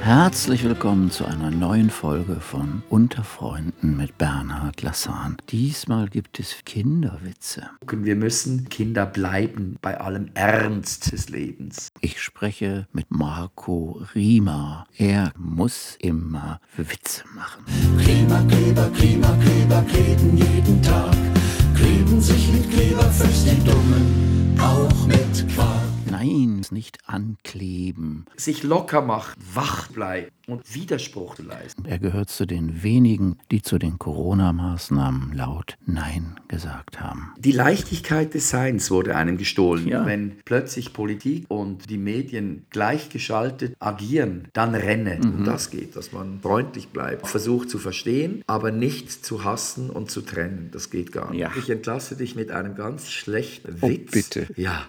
Herzlich willkommen zu einer neuen Folge von Unter Freunden mit Bernhard Lassan. Diesmal gibt es Kinderwitze. Wir müssen Kinder bleiben bei allem Ernst des Lebens. Ich spreche mit Marco Riemer. Er muss immer Witze machen. Klimakleber, Klimakleber kleben jeden Tag, kleben sich mit Kleberfest die Dummen, auch mit Quark. Nein, nicht ankleben. Sich locker machen, wach bleiben und Widerspruch zu leisten. Er gehört zu den wenigen, die zu den Corona-Maßnahmen laut Nein gesagt haben. Die Leichtigkeit des Seins wurde einem gestohlen. Ja. Wenn plötzlich Politik und die Medien gleichgeschaltet agieren, dann renne. Und das geht, dass man freundlich bleibt, versucht zu verstehen, aber nicht zu hassen und zu trennen. Das geht gar nicht. Ja. Ich entlasse dich mit einem ganz schlechten Witz. bitte. Ja,